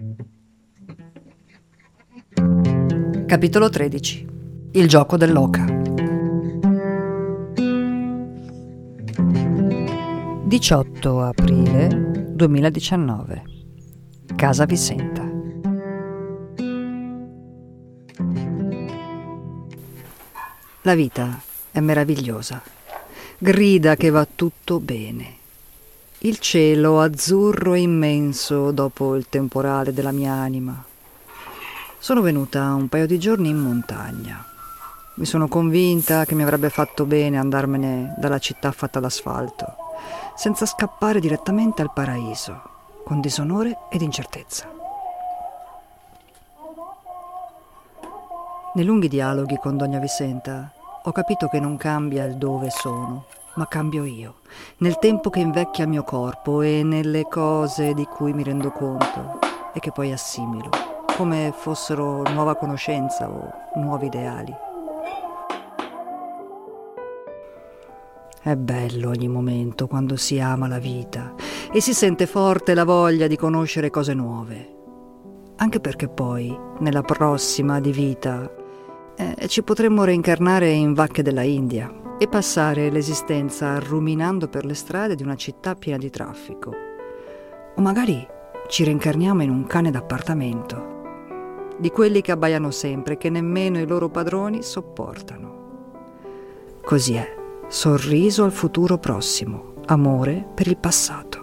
Capitolo 13. Il gioco dell'oca. 18 aprile 2019. Casa Visenta. La vita è meravigliosa. Grida che va tutto bene. Il cielo azzurro e immenso dopo il temporale della mia anima. Sono venuta un paio di giorni in montagna. Mi sono convinta che mi avrebbe fatto bene andarmene dalla città fatta d'asfalto, senza scappare direttamente al paraiso, con disonore ed incertezza. Nei lunghi dialoghi con Donna Visenta ho capito che non cambia il dove sono, ma cambio io, nel tempo che invecchia il mio corpo e nelle cose di cui mi rendo conto e che poi assimilo, come fossero nuova conoscenza o nuovi ideali. È bello ogni momento quando si ama la vita e si sente forte la voglia di conoscere cose nuove. Anche perché poi, nella prossima di vita, ci potremmo reincarnare in vacche della India e passare l'esistenza ruminando per le strade di una città piena di traffico. O magari ci reincarniamo in un cane d'appartamento, di quelli che abbaiano sempre, che nemmeno i loro padroni sopportano. Così è. Sorriso al futuro prossimo, amore per il passato.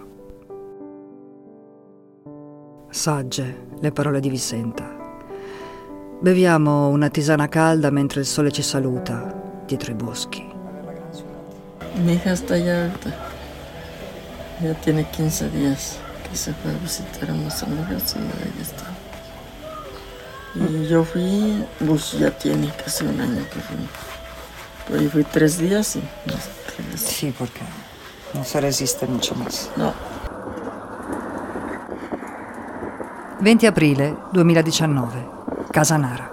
Sagge le parole di Visenta. Beviamo una tisana calda mentre il sole ci saluta dietro i boschi. Mi hija está allá ahorita. Ya tiene 15 días que se fue a visitar a unos amigos y ahí está. Y yo fui, pues ya tiene casi un año que fui. Poi fui 3 días y no regresé. Sí, porque no se resiste mucho más. No. 20 aprile 2019. Casanara.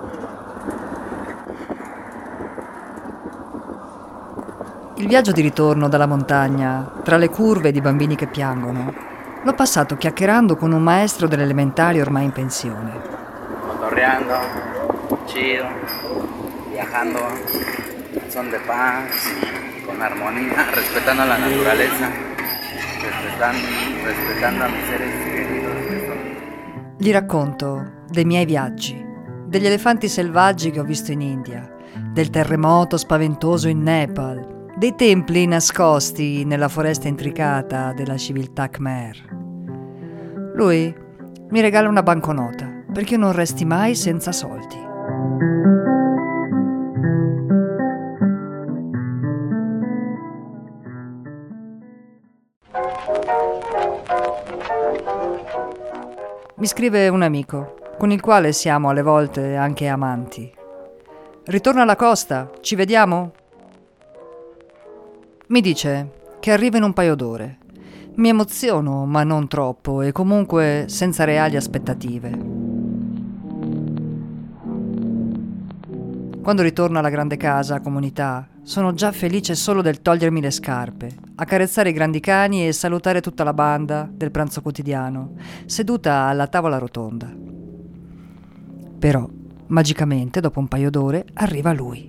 Il viaggio di ritorno dalla montagna, tra le curve di bambini che piangono, l'ho passato chiacchierando con un maestro delle elementari ormai in pensione. Cotorreando, chido, viajando, son de paz, con armonía, respetando la naturaleza, respetando a mis seres queridos. Gli racconto dei miei viaggi, degli elefanti selvaggi che ho visto in India, del terremoto spaventoso in Nepal, dei templi nascosti nella foresta intricata della civiltà Khmer. Lui mi regala una banconota perché non resti mai senza soldi. Mi scrive un amico, con il quale siamo alle volte anche amanti. Ritorno alla costa, ci vediamo? Mi dice che arriva in un paio d'ore. Mi emoziono, ma non troppo, e comunque senza reali aspettative. Quando ritorno alla grande casa, comunità, sono già felice solo del togliermi le scarpe, accarezzare i grandi cani e salutare tutta la banda del pranzo quotidiano, seduta alla tavola rotonda. Però, magicamente, dopo un paio d'ore, arriva lui.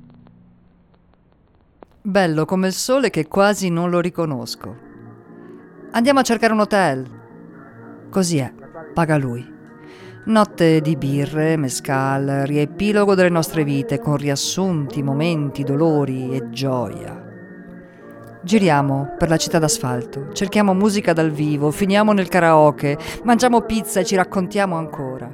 Bello come il sole che quasi non lo riconosco. Andiamo a cercare un hotel. Così è, paga lui. Notte di birre, mezcal, riepilogo delle nostre vite con riassunti, momenti, dolori e gioia. Giriamo per la città d'asfalto, cerchiamo musica dal vivo, finiamo nel karaoke, mangiamo pizza e ci raccontiamo ancora.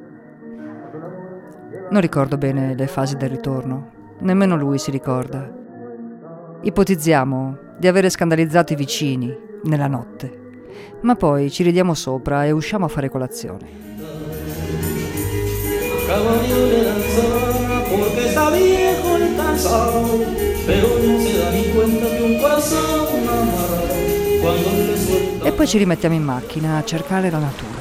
Non ricordo bene le fasi del ritorno, nemmeno lui si ricorda. Ipotizziamo di avere scandalizzato i vicini nella notte, ma poi ci ridiamo sopra e usciamo a fare colazione. E poi ci rimettiamo in macchina a cercare la natura.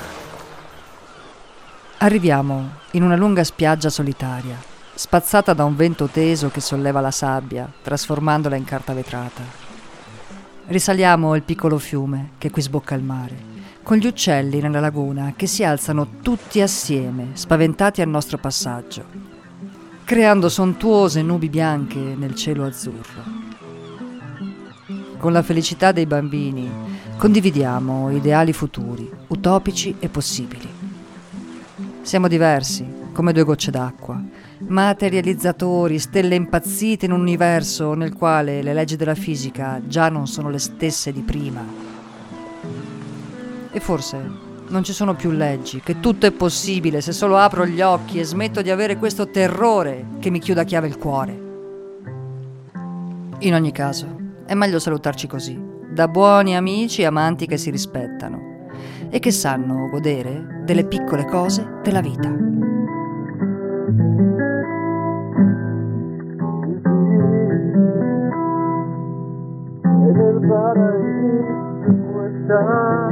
Arriviamo in una lunga spiaggia solitaria, spazzata da un vento teso che solleva la sabbia, trasformandola in carta vetrata. Risaliamo il piccolo fiume che qui sbocca il mare, con gli uccelli nella laguna che si alzano tutti assieme, spaventati al nostro passaggio, creando sontuose nubi bianche nel cielo azzurro. Con la felicità dei bambini condividiamo ideali futuri, utopici e possibili. Siamo diversi, come due gocce d'acqua, materializzatori, stelle impazzite in un universo nel quale le leggi della fisica già non sono le stesse di prima. E forse non ci sono più leggi, che tutto è possibile se solo apro gli occhi e smetto di avere questo terrore che mi chiuda a chiave il cuore. In ogni caso, è meglio salutarci così, da buoni amici e amanti che si rispettano e che sanno godere delle piccole cose della vita. Nel paradiso está,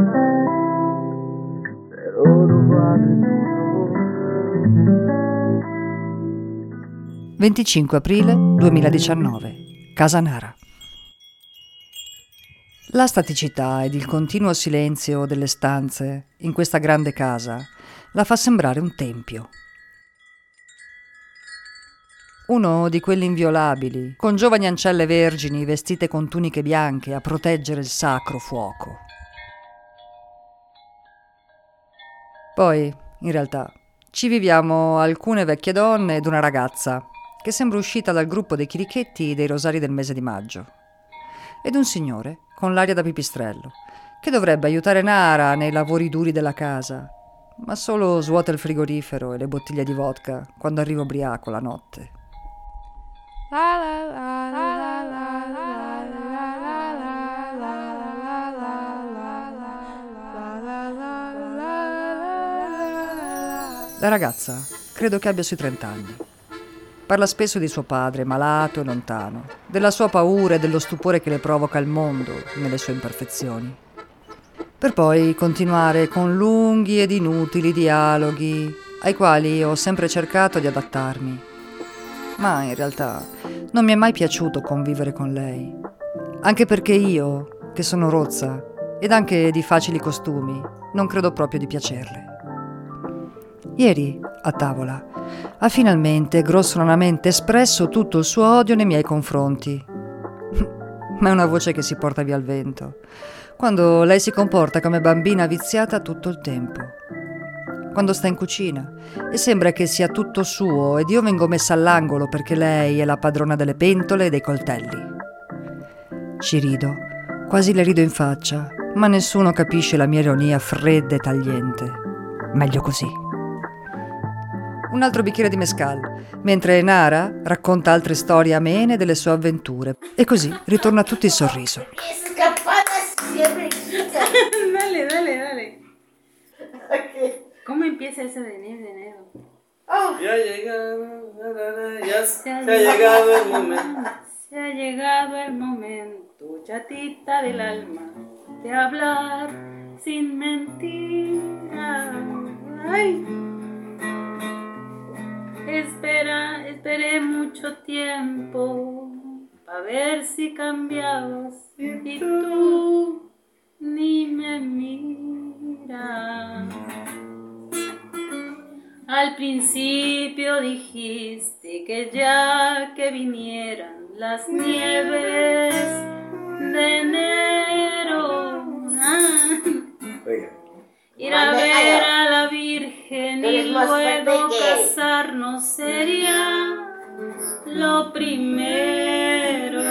pero no vale tutto. 25 aprile 2019, Casanara. La staticità ed il continuo silenzio delle stanze in questa grande casa la fa sembrare un tempio. Uno di quelli inviolabili, con giovani ancelle vergini vestite con tuniche bianche a proteggere il sacro fuoco. Poi, in realtà, ci viviamo alcune vecchie donne ed una ragazza che sembra uscita dal gruppo dei chirichetti dei rosari del mese di maggio, ed un signore con l'aria da pipistrello che dovrebbe aiutare Nara nei lavori duri della casa, ma solo svuota il frigorifero e le bottiglie di vodka quando arriva ubriaco la notte. La ragazza credo che abbia sui 30 anni. Parla spesso di suo padre, malato e lontano, della sua paura e dello stupore che le provoca il mondo nelle sue imperfezioni. Per poi continuare con lunghi ed inutili dialoghi ai quali ho sempre cercato di adattarmi. Ma in realtà non mi è mai piaciuto convivere con lei, anche perché io, che sono rozza ed anche di facili costumi, non credo proprio di piacerle. Ieri, a tavola, ha finalmente grossolanamente espresso tutto il suo odio nei miei confronti. Ma è una voce che si porta via al vento, quando lei si comporta come bambina viziata tutto il tempo. Quando sta in cucina e sembra che sia tutto suo ed io vengo messa all'angolo perché lei è la padrona delle pentole e dei coltelli. Ci rido, quasi le rido in faccia, ma nessuno capisce la mia ironia fredda e tagliente. Meglio così. Un altro bicchiere di mezcal, mentre Nara racconta altre storie amene delle sue avventure. E così ritorna tutto il sorriso. Dale. Okay. ¿Cómo empieza eso de enero? Oh. Ya se ha llegado el momento. Se ha llegado el momento, chatita del alma, de hablar sin mentira. Ay. Esperé mucho tiempo a ver si cambiabas y tú ni me miras. Al principio dijiste que ya que vinieran las nieves de enero, ir a ver a la Virgen y luego casarnos sería lo primero.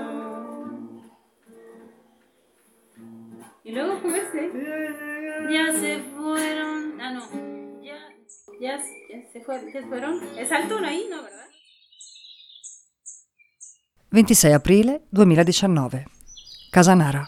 Y luego, ¿cómo es? Ya se fueron. Ah, no. Ya se fueron. Es alto ahí, ¿no? ¿Verdad? 26 aprile 2019. Casanara.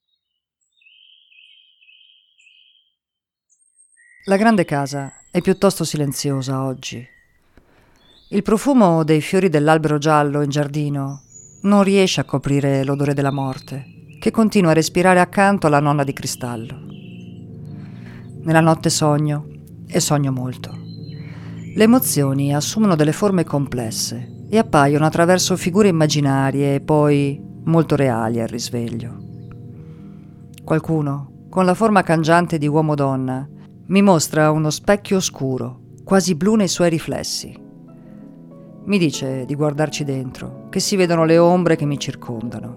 La grande casa è piuttosto silenziosa oggi. Il profumo dei fiori dell'albero giallo in giardino non riesce a coprire l'odore della morte, che continua a respirare accanto alla nonna di cristallo. Nella notte sogno, e sogno molto. Le emozioni assumono delle forme complesse e appaiono attraverso figure immaginarie e poi molto reali al risveglio. Qualcuno, con la forma cangiante di uomo-donna, mi mostra uno specchio oscuro, quasi blu nei suoi riflessi. Mi dice di guardarci dentro, che si vedono le ombre che mi circondano.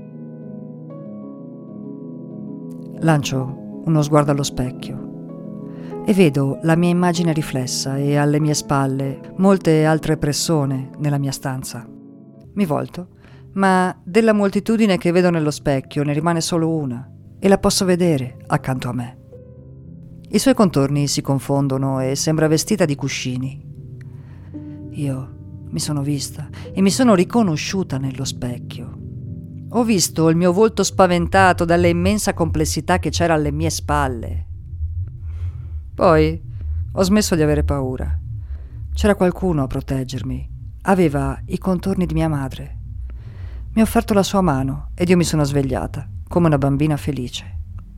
Lancio uno sguardo allo specchio e vedo la mia immagine riflessa e alle mie spalle molte altre persone nella mia stanza. Mi volto, ma della moltitudine che vedo nello specchio ne rimane solo una e la posso vedere accanto a me. I suoi contorni si confondono e sembra vestita di cuscini. Io mi sono vista e mi sono riconosciuta nello specchio. Ho visto il mio volto spaventato dalla immensa complessità che c'era alle mie spalle. Poi ho smesso di avere paura. C'era qualcuno a proteggermi. Aveva i contorni di mia madre. Mi ha offerto la sua mano ed io mi sono svegliata, come una bambina felice.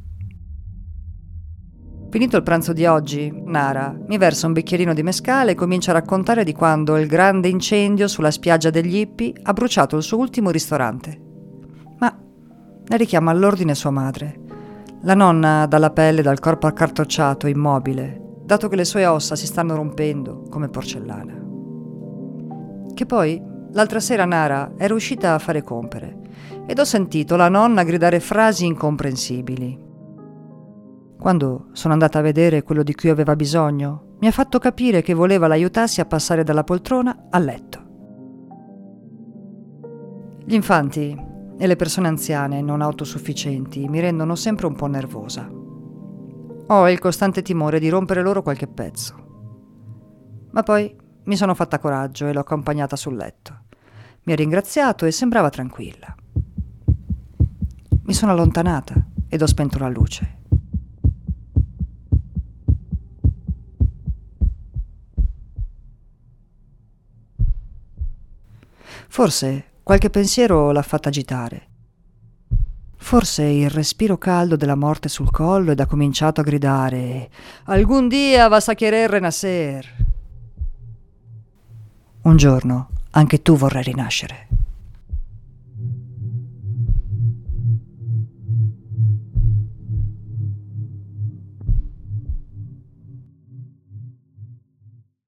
Finito il pranzo di oggi, Nara mi versa un bicchierino di mescale e comincia a raccontare di quando il grande incendio sulla spiaggia degli Hippie ha bruciato il suo ultimo ristorante. Ma ne richiama all'ordine sua madre. La nonna ha dalla pelle e dal corpo accartocciato, immobile, dato che le sue ossa si stanno rompendo come porcellana. Che poi, l'altra sera Nara era uscita a fare compere ed ho sentito la nonna gridare frasi incomprensibili. Quando sono andata a vedere quello di cui aveva bisogno, mi ha fatto capire che voleva l'aiutassi a passare dalla poltrona al letto. Gli infanti e le persone anziane non autosufficienti mi rendono sempre un po' nervosa. Ho il costante timore di rompere loro qualche pezzo. Ma poi mi sono fatta coraggio e l'ho accompagnata sul letto. Mi ha ringraziato e sembrava tranquilla. Mi sono allontanata ed ho spento la luce. Forse qualche pensiero l'ha fatta agitare. Forse il respiro caldo della morte sul collo ed ha cominciato a gridare «Algún día vas a querer renacer!» Un giorno anche tu vorrai rinascere.